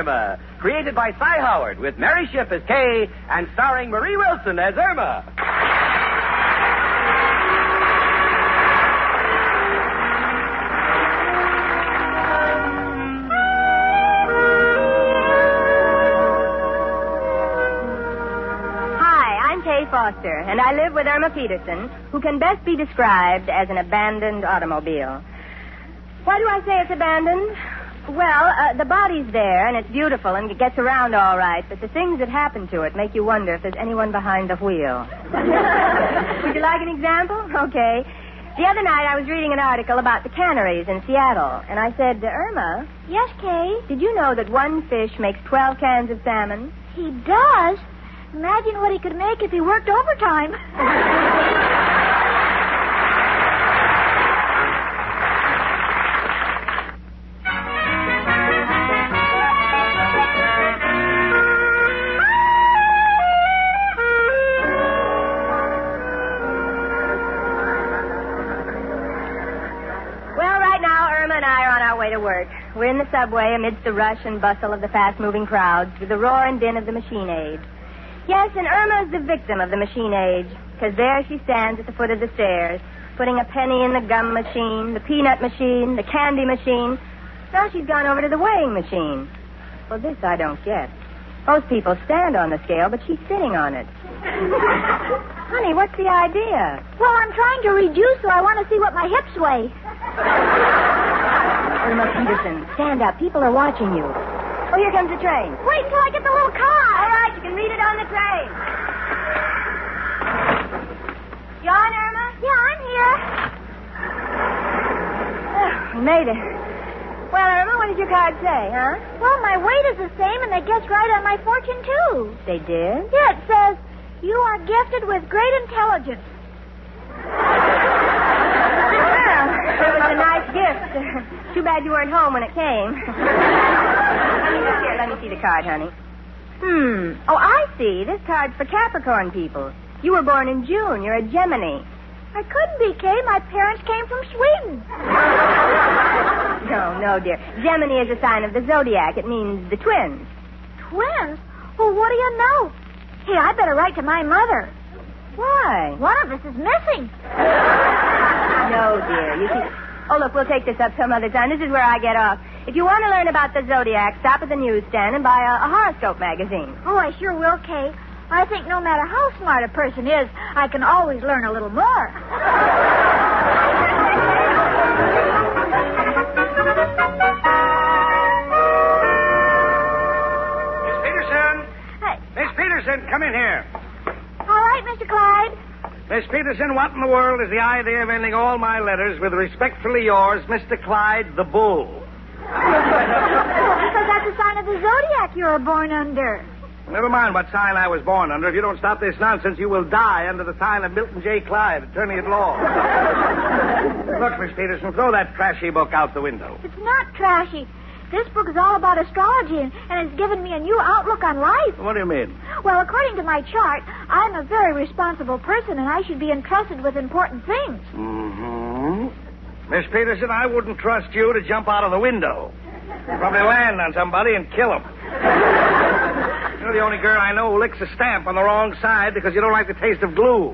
Irma, created by Cy Howard, with Mary Schiff as Kay and starring Marie Wilson as Irma. Foster, and I live with Irma Peterson, who can best be described as an abandoned automobile. Why do I say it's abandoned? Well, the body's there, and it's beautiful, and it gets around all right, but the things that happen to it make you wonder if there's anyone behind the wheel. Would you like an example? Okay. The other night, I was reading an article about the canneries in Seattle, and I said to Irma... Yes, Kay? Did you know that one fish makes 12 cans of salmon? He does? Imagine what he could make if he worked overtime. Well, right now, Irma and I are on our way to work. We're in the subway amidst the rush and bustle of the fast-moving crowds with the roar and din of the machine age. Yes, and Irma's the victim of the machine age, because there she stands at the foot of the stairs, putting a penny in the gum machine, the peanut machine, the candy machine. Now she's gone over to the weighing machine. Well, this I don't get. Most people stand on the scale, but she's sitting on it. Honey, what's the idea? Well, I'm trying to reduce, so I want to see what my hips weigh. Irma Peterson, stand up. People are watching you. Oh, here comes the train. Wait until I get the little car. All right, you can read it on the train. You on, Irma? Yeah, I'm here. We made it. Well, Irma, what did your card say, huh? Well, my weight is the same, and they guessed right on my fortune, too. They did? Yeah, it says, you are gifted with great intelligence. Well, it was a nice gift. Too bad you weren't home when it came. Here, let me see the card, honey. Oh, I see. This card's for Capricorn people. You were born in June. You're a Gemini. I couldn't be, Kay. My parents came from Sweden. No, dear. Gemini is a sign of the zodiac. It means the twins. Twins? Well, what do you know? Hey, I better write to my mother. Why? One of us is missing. No, dear. You see... Oh, look, we'll take this up some other time. This is where I get off. If you want to learn about the zodiac, stop at the newsstand and buy a horoscope magazine. Oh, I sure will, Kay. I think no matter how smart a person is, I can always learn a little more. Miss Peterson! Hey. Miss Peterson, come in here. All right, Mr. Clyde. Miss Peterson, what in the world is the idea of ending all my letters with respectfully yours, Mr. Clyde the Bull? Because that's a sign of the zodiac you were born under. Never mind what sign I was born under. If you don't stop this nonsense, you will die under the sign of Milton J. Clyde, attorney at law. Look, Miss Peterson, throw that trashy book out the window. It's not trashy. This book is all about astrology, and it's given me a new outlook on life. What do you mean? Well, according to my chart, I'm a very responsible person, and I should be entrusted with important things. Mm-hmm. Miss Peterson, I wouldn't trust you to jump out of the window. You'd probably land on somebody and kill him. You're the only girl I know who licks a stamp on the wrong side because you don't like the taste of glue.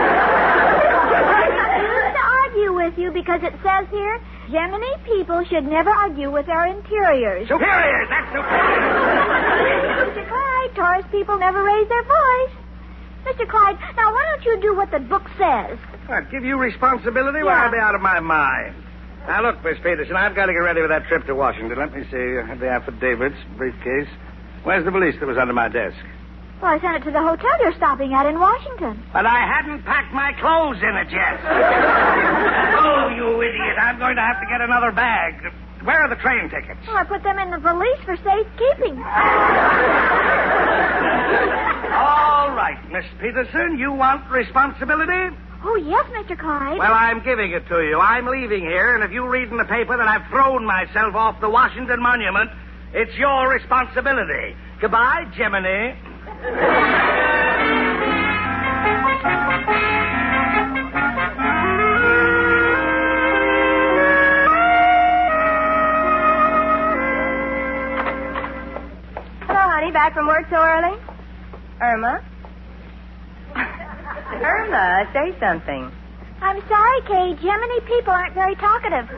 I used to argue with you because it says here, Gemini people should never argue with their interiors. Superiors! That's superior! Mr. Clyde, Taurus people never raise their voice. Mr. Clyde, now why don't you do what the book says? What, give you responsibility? Well, I'll be out of my mind. Now, look, Miss Peterson, I've got to get ready for that trip to Washington. Let me see. I have the affidavits, briefcase. Where's the valise that was under my desk? Well, I sent it to the hotel you're stopping at in Washington. But I hadn't packed my clothes in it yet. Oh, you idiot. I'm going to have to get another bag. Where are the train tickets? Well, I put them in the valise for safekeeping. All right, Miss Peterson, you want responsibility? Oh, yes, Mr. Clyde. Well, I'm giving it to you. I'm leaving here, and if you read in the paper that I've thrown myself off the Washington Monument, it's your responsibility. Goodbye, Gemini. back from work so early? Irma? Irma, say something. I'm sorry, Kay. Gemini people aren't very talkative.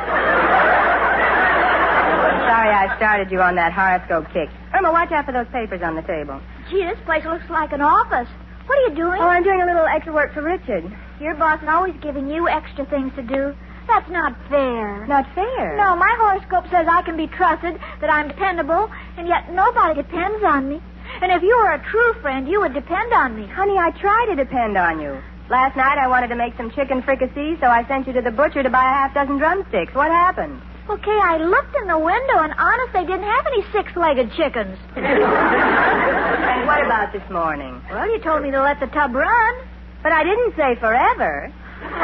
Sorry I started you on that horoscope kick. Irma, watch out for those papers on the table. Gee, this place looks like an office. What are you doing? Oh, I'm doing a little extra work for Richard. Your boss is always giving you extra things to do. That's not fair. Not fair? No, my horoscope says I can be trusted, that I'm dependable, and yet nobody depends on me. And if you were a true friend, you would depend on me. Honey, I try to depend on you. Last night I wanted to make some chicken fricassee, so I sent you to the butcher to buy a half dozen drumsticks. What happened? Okay, I looked in the window, and honest, they didn't have any six-legged chickens. And what about this morning? Well, you told me to let the tub run. But I didn't say forever.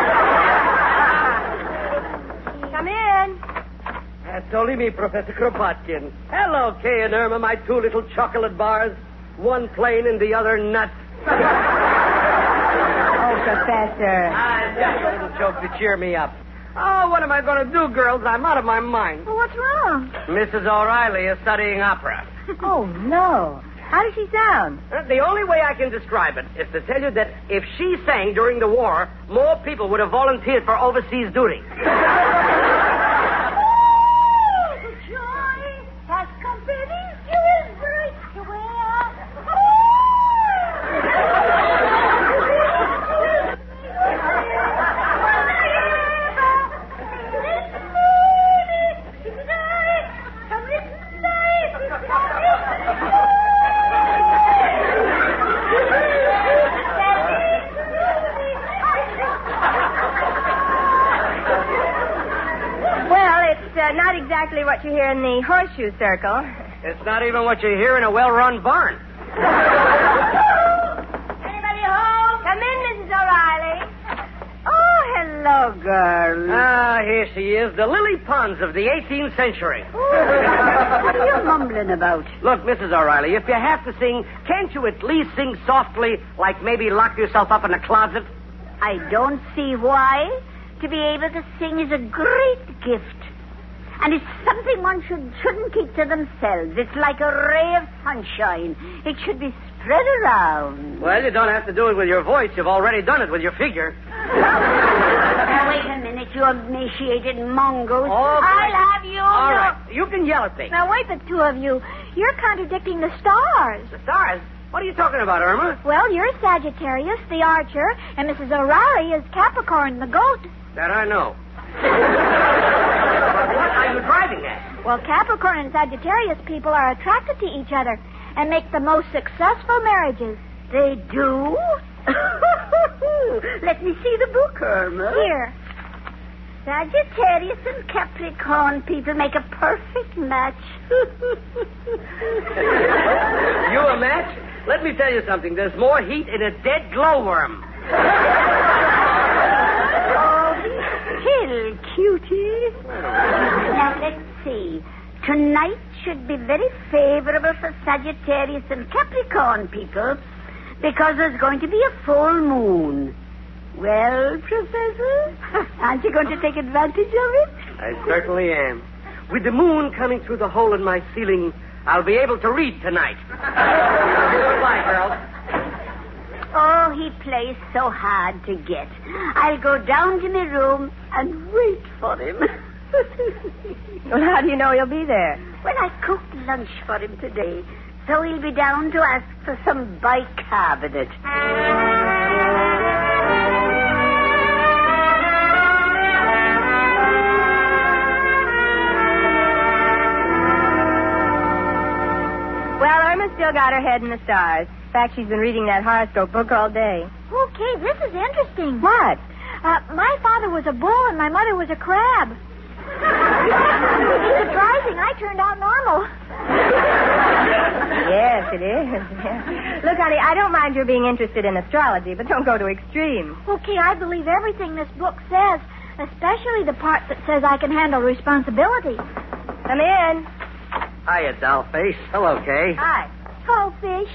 Come in. That's only me, Professor Kropotkin. Hello, Kay and Irma, my two little chocolate bars. One plain and the other nut. Oh, Professor. Just a little joke to cheer me up. Oh, what am I going to do, girls? I'm out of my mind. Well, what's wrong? Mrs. O'Reilly is studying opera. Oh, no. How does she sound? The only way I can describe it is to tell you that if she sang during the war, more people would have volunteered for overseas duty. Not exactly what you hear in the horseshoe circle. It's not even what you hear in a well-run barn. Anybody home? Come in, Mrs. O'Reilly. Oh, hello, girl. Ah, here she is, the Lily Pons of the 18th century. What are you mumbling about? Look, Mrs. O'Reilly, if you have to sing, can't you at least sing softly, like maybe lock yourself up in a closet? I don't see why. To be able to sing is a great gift. And it's something one shouldn't keep to themselves. It's like a ray of sunshine. It should be spread around. Well, you don't have to do it with your voice. You've already done it with your figure. Now, wait a minute, you emaciated mongoose. Okay. I'll have you. All right. You can yell at me. Now, wait, the two of you. You're contradicting the stars. The stars? What are you talking about, Irma? Well, you're Sagittarius, the archer, and Mrs. O'Reilly is Capricorn, the goat. That I know. What are you driving at? Well, Capricorn and Sagittarius people are attracted to each other and make the most successful marriages. They do? Let me see the book, Irma. Here. Sagittarius and Capricorn people make a perfect match. You a match? Let me tell you something. There's more heat in a dead glowworm. Still, cutie. Now, let's see. Tonight should be very favorable for Sagittarius and Capricorn people because there's going to be a full moon. Well, Professor, aren't you going to take advantage of it? I certainly am. With the moon coming through the hole in my ceiling, I'll be able to read tonight. Goodbye, girls. Oh, he plays so hard to get. I'll go down to my room and wait for him. Well, how do you know he'll be there? Well, I cooked lunch for him today, so he'll be down to ask for some bicarbonate. Well, Irma's still got her head in the stars. In fact, she's been reading that horoscope book all day. Okay, this is interesting. What? My father was a bull and my mother was a crab. It's surprising I turned out normal. Yes, it is. Yeah. Look, honey, I don't mind your being interested in astrology, but don't go to extremes. Okay, I believe everything this book says, especially the part that says I can handle responsibility. Come in. Hiya, dollface. Hello, Kay. Hi. Oh, fish.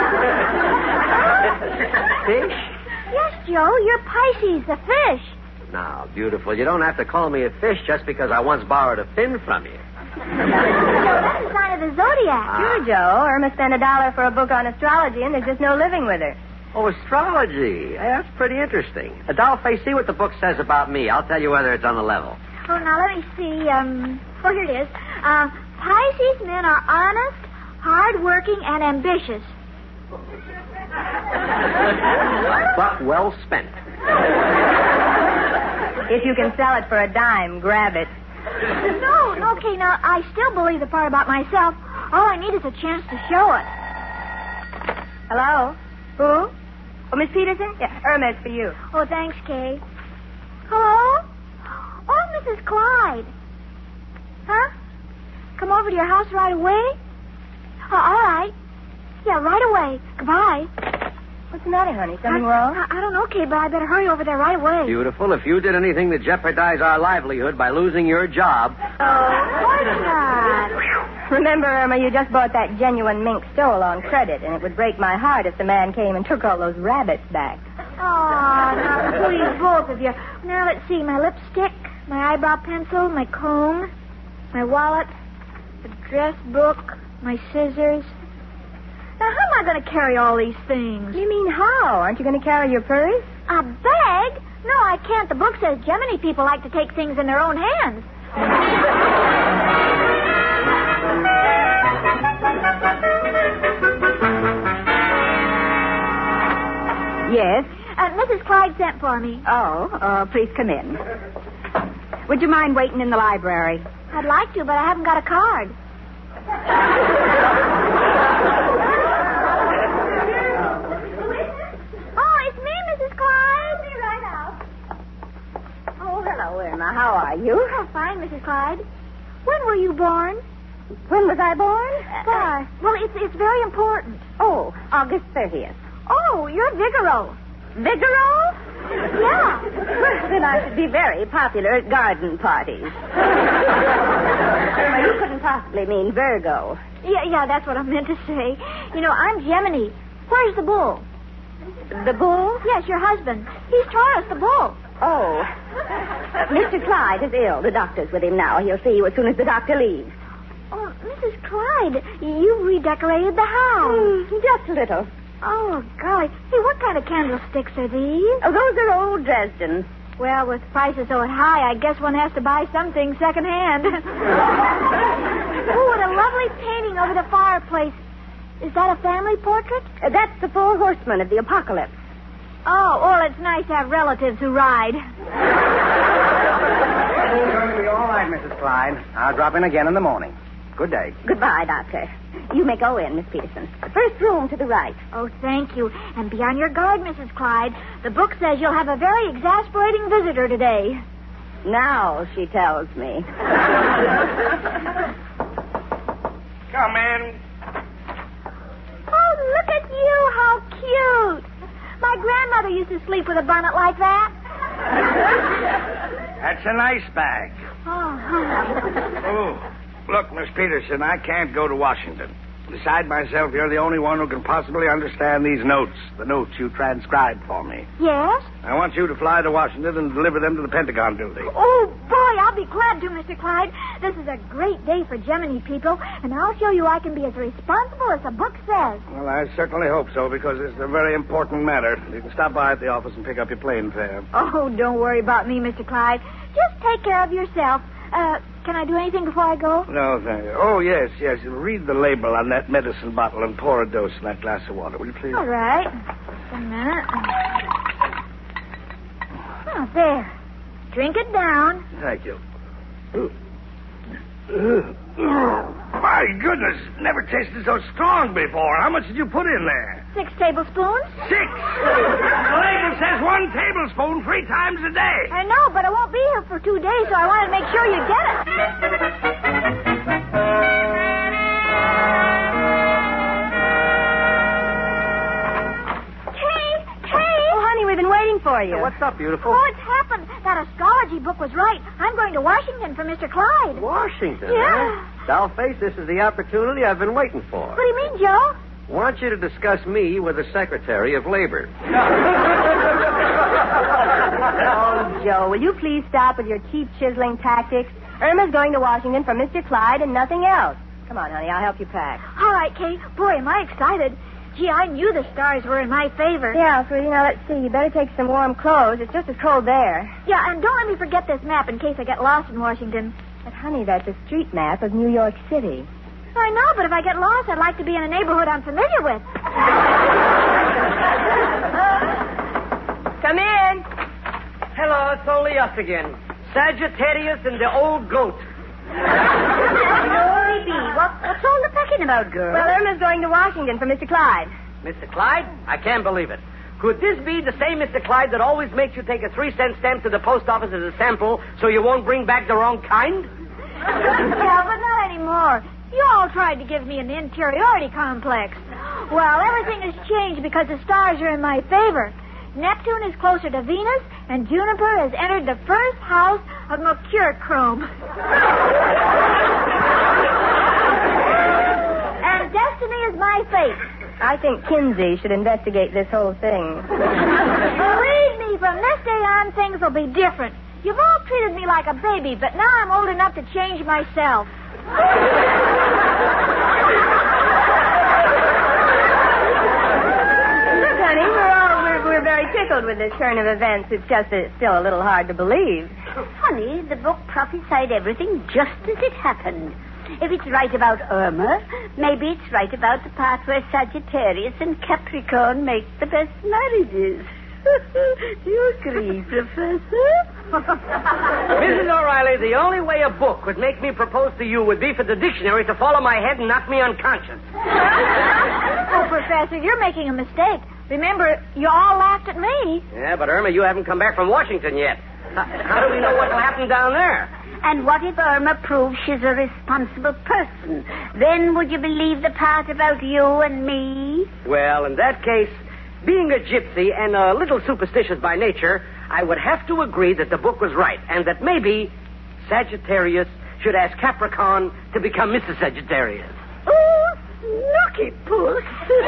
Fish? Yes, Joe, you're Pisces, the fish. Now, beautiful, you don't have to call me a fish just because I once borrowed a fin from you. Joe, that's a sign of the zodiac. Sure, Joe. Irma spent $1 for a book on astrology, and there's just no living with her. Oh, astrology. Hey, that's pretty interesting. Dollface, see what the book says about me. I'll tell you whether it's on the level. Oh, now let me see. Oh, here it is. Pisces men are honest, hard-working, and ambitious. But well spent. If you can sell it for a dime, grab it. No, okay, now, I still believe the part about myself. All I need is a chance to show it. Hello? Who? Oh, Miss Peterson? Yeah, Irma, it's for you. Oh, thanks, Kay. Hello? Oh, Mrs. Clyde. Huh? Come over to your house right away? Oh, all right. Yeah, right away. Goodbye. What's the matter, honey? Something wrong? I don't know, Kay, but I better hurry over there right away. Beautiful. If you did anything to jeopardize our livelihood by losing your job... Oh, of course not. Remember, Irma, you just bought that genuine mink stole on credit, and it would break my heart if the man came and took all those rabbits back. Oh, now, please, both of you. Now, let's see. My lipstick, my eyebrow pencil, my comb, my wallet, the dress book, my scissors. Now, how am I going to carry all these things? You mean how? Aren't you going to carry your purse? A bag? No, I can't. The book says Gemini people like to take things in their own hands. Yes? Mrs. Clyde sent for me. Oh, please come in. Would you mind waiting in the library? I'd like to, but I haven't got a card. Oh, it's me, Mrs. Clyde. Be right out. Oh, hello, Irma. How are you? Oh, fine, Mrs. Clyde. When were you born? When was I born? Well, it's very important. Oh, August 30th. Oh, you're Vigoro. Vigoro? Yeah. Well, then I should be very popular at garden parties. Well, you couldn't possibly mean Virgo. Yeah, that's what I meant to say. You know, I'm Gemini. Where's the bull? The bull? Yes, your husband. He's Taurus, the bull. Oh. Mr. Clyde is ill. The doctor's with him now. He'll see you as soon as the doctor leaves. Oh, Mrs. Clyde, you redecorated the house. Just a little. Oh, golly. Hey, what kind of candlesticks are these? Oh, those are old Dresden. Well, with prices so high, I guess one has to buy something secondhand. Oh, what a lovely painting over the fireplace. Is that a family portrait? That's the 4 horsemen of the apocalypse. Oh, well, it's nice to have relatives who ride. It's going to be all right, Mrs. Clyde. I'll drop in again in the morning. Good day. Goodbye, Doctor. You may go in, Miss Peterson. The first room to the right. Oh, thank you. And be on your guard, Mrs. Clyde. The book says you'll have a very exasperating visitor today. Now, she tells me. Come in. Oh, look at you. How cute. My grandmother used to sleep with a bonnet like that. That's a nice bag. Oh. Oh, look, Miss Peterson, I can't go to Washington. Beside myself, you're the only one who can possibly understand these notes, the notes you transcribed for me. Yes? I want you to fly to Washington and deliver them to the Pentagon building. Oh, boy, I'll be glad to, Mr. Clyde. This is a great day for Gemini people, and I'll show you I can be as responsible as the book says. Well, I certainly hope so, because it's a very important matter. You can stop by at the office and pick up your plane fare. Oh, don't worry about me, Mr. Clyde. Just take care of yourself. Can I do anything before I go? No, thank you. Oh, yes. Read the label on that medicine bottle and pour a dose in that glass of water, will you please? All right. Just a minute. Oh, there. Drink it down. Thank you. My goodness, never tasted so strong before. How much did you put in there? 6 tablespoons. 6. The label says 1 tablespoon 3 times a day. I know, but I won't be here for 2 days, so I wanted to make sure you get it. Kay! Oh, honey, we've been waiting for you. What's up, beautiful? Oh, it's happened. That astrology book was right. I'm going to Washington for Mr. Clyde. Washington, Yeah. huh? Dollface, this is the opportunity I've been waiting for. What do you mean, Joe? Want you to discuss me with the Secretary of Labor. Oh, Joe, will you please stop with your cheap chiseling tactics? Irma's going to Washington for Mr. Clyde and nothing else. Come on, honey, I'll help you pack. All right, Kay. Boy, am I excited. Gee, I knew the stars were in my favor. Yeah, sweetie, now let's see. You better take some warm clothes. It's just as cold there. Yeah, and don't let me forget this map in case I get lost in Washington. But, honey, that's a street map of New York City. I know, but if I get lost, I'd like to be in a neighborhood I'm familiar with. Come in. Hello, it's only us again. Sagittarius and the old goat. Glory be. What's all the pecking about, girl? Well, Irma's going to Washington for Mr. Clyde. Mr. Clyde? I can't believe it. Could this be the same Mr. Clyde that always makes you take a 3-cent stamp to the post office as a sample so you won't bring back the wrong kind? Yeah, but not anymore. You all tried to give me an inferiority complex. Well, everything has changed because the stars are in my favor. Neptune is closer to Venus, and Juniper has entered the first house of Mercurochrome. And destiny is my fate. I think Kinsey should investigate this whole thing. Believe me, from this day on, things will be different. You've all treated me like a baby, but now I'm old enough to change myself. Look, honey, we're very tickled with this turn of events. It's just that it's still a little hard to believe. Honey, the book prophesied everything just as it happened. If it's right about Irma, maybe it's right about the part where Sagittarius and Capricorn make the best marriages. Do you agree, Professor? Mrs. O'Reilly, the only way a book could make me propose to you would be for the dictionary to fall on my head and knock me unconscious. Oh, Professor, you're making a mistake. Remember, you all laughed at me. Yeah, but Irma, you haven't come back from Washington yet. How do we know what will happen down there? And what if Irma proves she's a responsible person? Then would you believe the part about you and me? Well, in that case, being a gypsy and a little superstitious by nature, I would have to agree that the book was right, and that maybe Sagittarius should ask Capricorn to become Mrs. Sagittarius. Oh, snooky puss.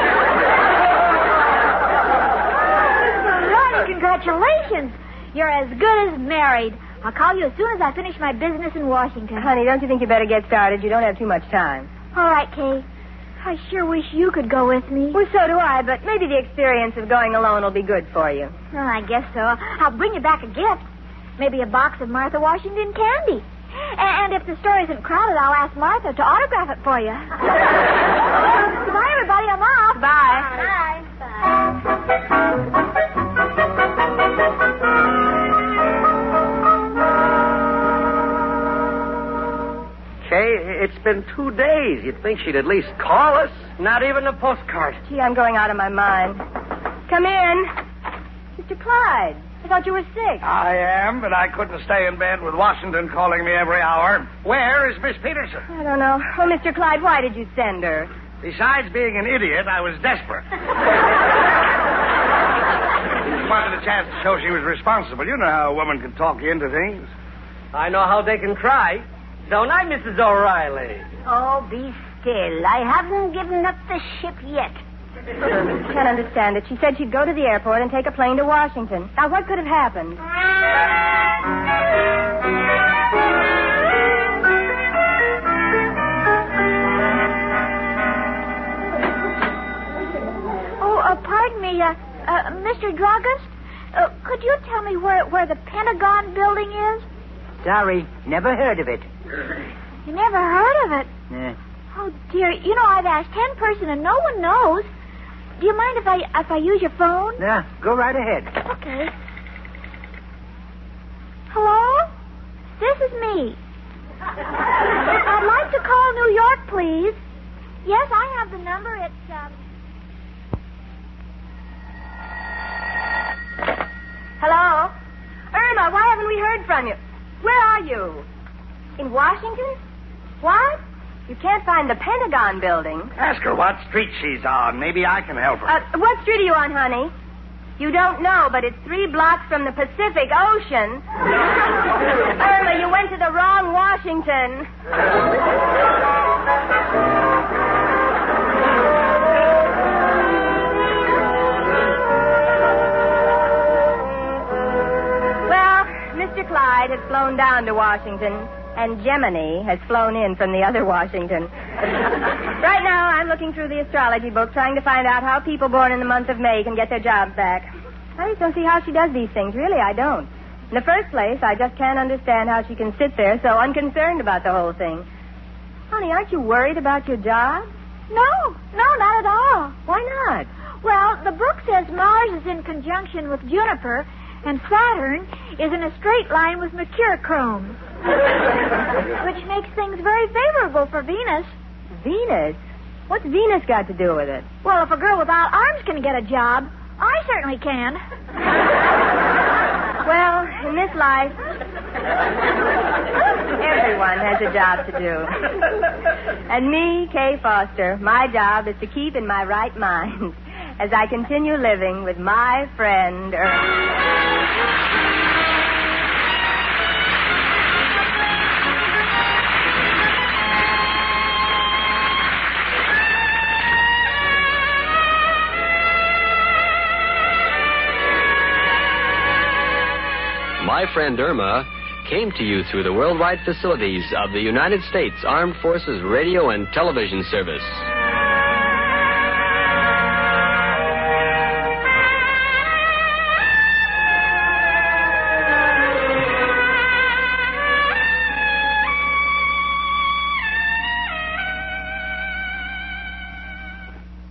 Ronnie, congratulations. You're as good as married. I'll call you as soon as I finish my business in Washington. Honey, don't you think you better get started? You don't have too much time. All right, Kay. I sure wish you could go with me. Well, so do I, but maybe the experience of going alone will be good for you. Well, I guess so. I'll bring you back a gift. Maybe a box of Martha Washington candy. And if the store isn't crowded, I'll ask Martha to autograph it for you. Goodbye, everybody. I'm off. Bye. Kay, it's been 2 days. You'd think she'd at least call us. Not even a postcard. Gee, I'm going out of my mind. Come in. Mr. Clyde, I thought you were sick. I am, but I couldn't stay in bed with Washington calling me every hour. Where is Miss Peterson? I don't know. Oh, Mr. Clyde, why did you send her? Besides being an idiot, I was desperate. She wanted a chance to show she was responsible. You know how a woman can talk you into things. I know how they can try. Don't I, Mrs. O'Reilly? Oh, be still. I haven't given up the ship yet. Can't understand it. She said she'd go to the airport and take a plane to Washington. Now, what could have happened? Pardon me, Mr. Draugust? Could you tell me where the Pentagon building is? Sorry, never heard of it. You never heard of it? Yeah. Oh, dear. You know, I've asked 10 persons and no one knows. Do you mind if I use your phone? Yeah, go right ahead. Okay. Hello? This is me. I'd like to call New York, please. Yes, I have the number. It's, Hello? Irma, why haven't we heard from you? Where are you? In Washington? What? You can't find the Pentagon building. Ask her what street she's on. Maybe I can help her. What street are you on, honey? You don't know, but it's 3 blocks from the Pacific Ocean. Irma, you went to the wrong Washington. Clyde had flown down to Washington, and Gemini has flown in from the other Washington. Right now, I'm looking through the astrology book, trying to find out how people born in the month of May can get their jobs back. I just don't see how she does these things. Really, I don't. In the first place, I just can't understand how she can sit there so unconcerned about the whole thing. Honey, aren't you worried about your job? No, not at all. Why not? Well, the book says Mars is in conjunction with Juniper, and Saturn is in a straight line with Mercurochrome, which makes things very favorable for Venus. Venus? What's Venus got to do with it? Well, if a girl without arms can get a job, I certainly can. Well, in this life, everyone has a job to do. And me, Kay Foster, my job is to keep in my right mind as I continue living with my friend, My Friend Irma came to you through the worldwide facilities of the United States Armed Forces Radio and Television Service.